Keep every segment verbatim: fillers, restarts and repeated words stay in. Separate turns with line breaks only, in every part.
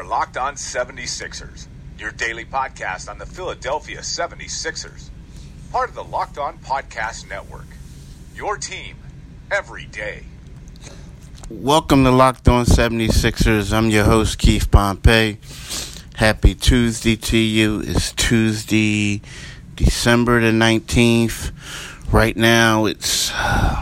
Locked On seventy-sixers, your daily podcast on the Philadelphia seventy-sixers. Part of the Locked On Podcast Network, your team every day.
Welcome to Locked On seventy-sixers. I'm your host, Keith Pompey. Happy Tuesday to you. It's Tuesday, December the nineteenth. Right now, it's... Uh,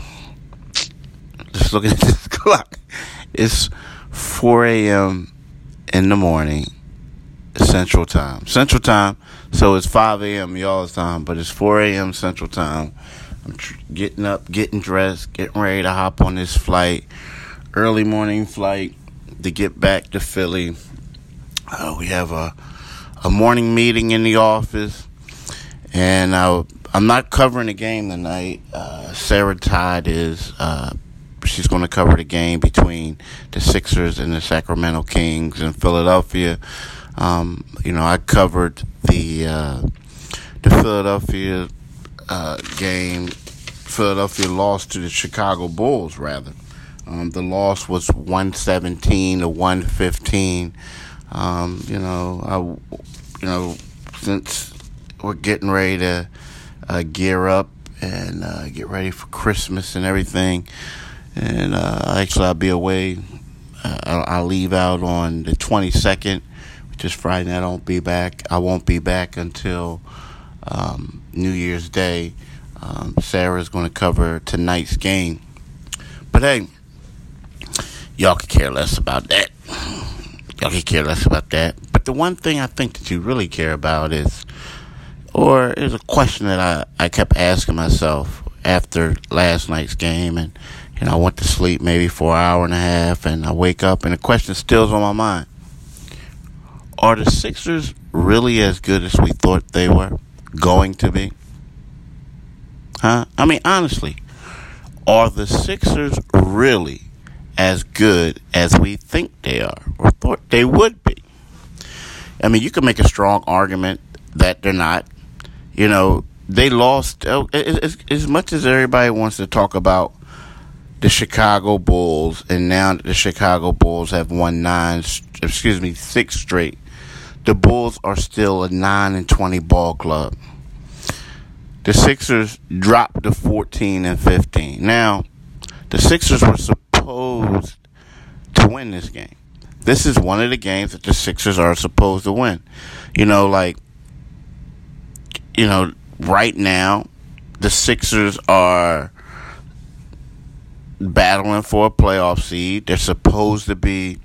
just looking at this clock. It's four a.m. in the morning, Central Time. Central Time, so it's five a.m. y'all's time, but it's four a.m. Central Time. I'm tr- getting up, getting dressed, getting ready to hop on this flight. Early morning flight to get back to Philly. Uh, we have a a morning meeting in the office, and uh, I'm not covering the game tonight. Uh, Sarah Todd is. Uh, she's going to cover the game between the Sixers and the Sacramento Kings in Philadelphia. Um, you know, I covered the uh, the Philadelphia uh, game. Philadelphia lost to the Chicago Bulls, rather. Um, the loss was one seventeen to one fifteen. Um, you know, I, you know, since we're getting ready to uh, gear up and uh, get ready for Christmas and everything, and uh, actually I'll be away. Uh, I'll, I'll leave out on the twenty-second, which is Friday. I won't be back. I won't be back until um, New Year's Day. Um, Sarah's going to cover tonight's game, but hey. Y'all could care less about that. Y'all could care less about that. But the one thing I think that you really care about is, or is a question that I, I kept asking myself after last night's game. And, you know, I went to sleep maybe for an hour and a half, and I wake up, and the question still's on my mind. Are the Sixers really as good as we thought they were going to be? Huh? I mean, honestly, are the Sixers really as good as we think they are or thought they would be? I mean, you can make a strong argument that they're not. You know, they lost, uh, as, as much as everybody wants to talk about the Chicago Bulls, and now that the Chicago Bulls have won nine, excuse me, six straight, the Bulls are still a nine and twenty ball club. The Sixers dropped to fourteen and fifteen. Now, the Sixers were supposed to win this game. This is one of the games that the Sixers are supposed to win. You know, like, you know, right now, the Sixers are battling for a playoff seed. They're supposed to be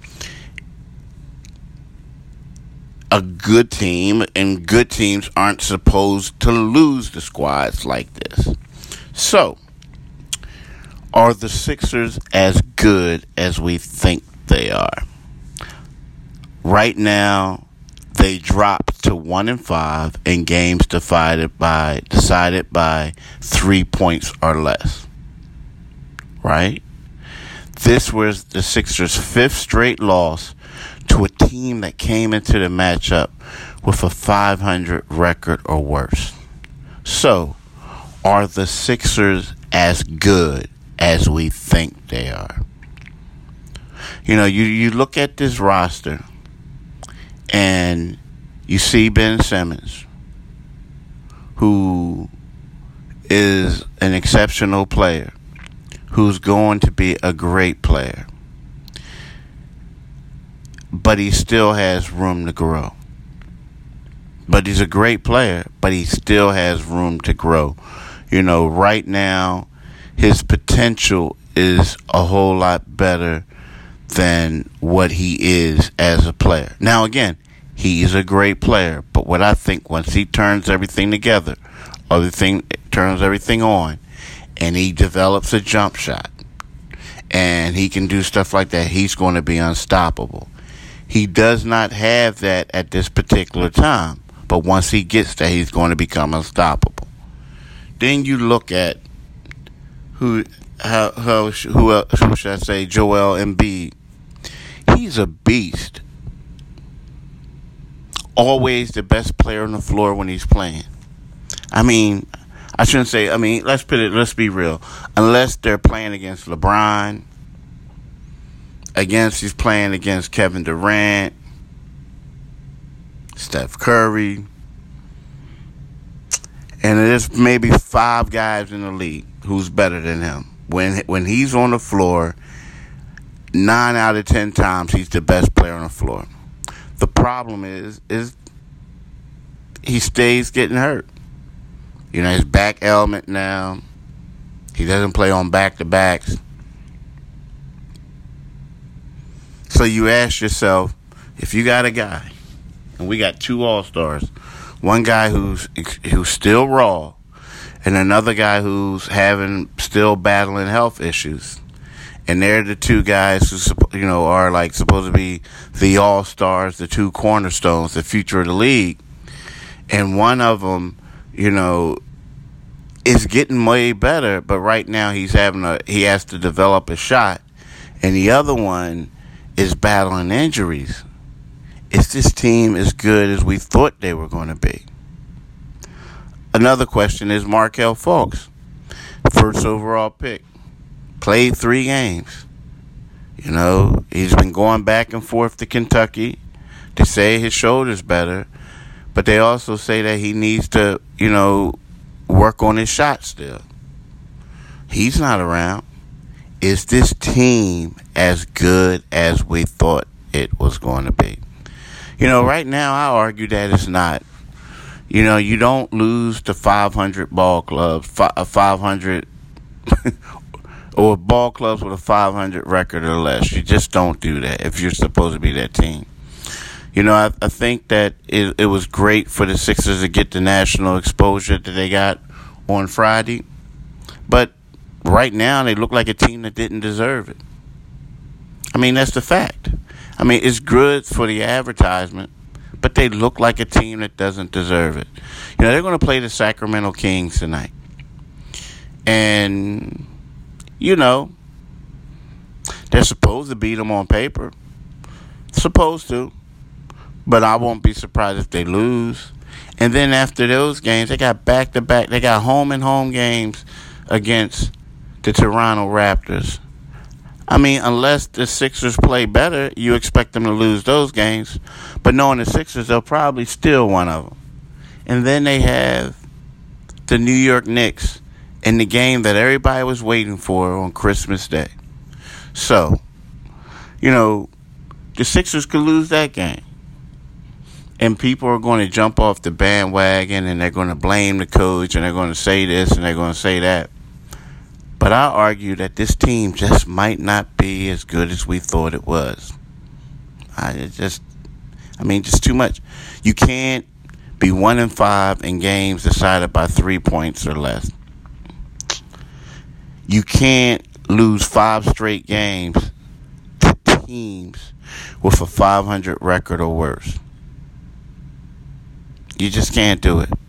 a good team, and good teams aren't supposed to lose to squads like this. So, are the Sixers as good as we think they are? Right now, they dropped to one and five in games decided by decided by three points or less. Right? This was the Sixers' fifth straight loss to a team that came into the matchup with a five hundred record or worse. So, are the Sixers as good as we think they are? You know, you, you look at this roster and you see Ben Simmons, who is an exceptional player, who's going to be a great player, but he still has room to grow. But he's a great player, but he still has room to grow. You know, right now, his potential is a whole lot better than what he is as a player. Now, again, he is a great player, but what I think, once he turns everything together, everything turns everything on, and he develops a jump shot, and he can do stuff like that, he's going to be unstoppable. He does not have that at this particular time, but once he gets there, he's going to become unstoppable. Then you look at who, how, how, who, else, who should I say, Joel Embiid. He's a beast. Always the best player on the floor when he's playing. I mean, I shouldn't say, I mean, let's put it, let's be real. Unless they're playing against LeBron, against, he's playing against Kevin Durant, Steph Curry. And there's maybe five guys in the league who's better than him. When when he's on the floor, nine out of ten times he's the best player on the floor. The problem is, is he stays getting hurt. You know, his back ailment now. He doesn't play on back-to-backs. So you ask yourself, if you got a guy, and we got two all-stars, one guy who's who's still raw, and another guy who's having still battling health issues, and they're the two guys who, you know, are like supposed to be the all-stars, the two cornerstones, the future of the league, and one of them, you know, is getting way better, but right now he's having a he has to develop a shot, and the other one is battling injuries. Is this team as good as we thought they were going to be? Another question is Markelle Fultz, first overall pick, played three games. You know, he's been going back and forth to Kentucky. They say his shoulder's better, but they also say that he needs to, you know, work on his shot still. He's not around. Is this team as good as we thought it was going to be? You know, right now I argue that it's not. You know, you don't lose to five hundred ball clubs, five hundred or ball clubs with a five hundred record or less. You just don't do that if you're supposed to be that team. You know, I, I think that it, it was great for the Sixers to get the national exposure that they got on Friday. But right now they look like a team that didn't deserve it. I mean, that's the fact. I mean, it's good for the advertisement, but they look like a team that doesn't deserve it. You know, they're going to play the Sacramento Kings tonight. And, you know, they're supposed to beat them on paper. Supposed to. But I won't be surprised if they lose. And then after those games, they got back-to-back. They got home-and-home games against the Toronto Raptors. I mean, unless the Sixers play better, you expect them to lose those games. But knowing the Sixers, they'll probably steal one of them. And then they have the New York Knicks in the game that everybody was waiting for on Christmas Day. So, you know, the Sixers could lose that game. And people are going to jump off the bandwagon and they're going to blame the coach and they're going to say this and they're going to say that. But I argue that this team just might not be as good as we thought it was. I it just, I mean, just too much. You can't be one and five in games decided by three points or less. You can't lose five straight games to teams with a five hundred record or worse. You just can't do it.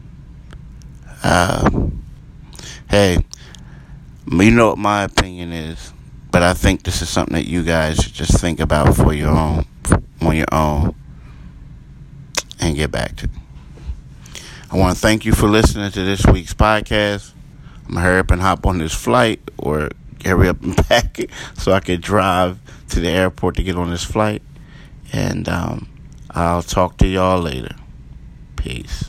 Uh, hey. You know what my opinion is, but I think this is something that you guys should just think about for your own, on your own, and get back to. I want to thank you for listening to this week's podcast. I'm going to hurry up and hop on this flight, or hurry up and pack it so I can drive to the airport to get on this flight. And um, I'll talk to y'all later. Peace.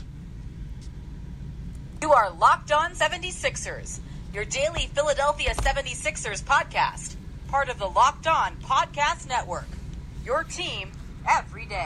You are Locked On seventy-sixers, your daily Philadelphia seventy-sixers podcast, part of the Locked On Podcast Network, your team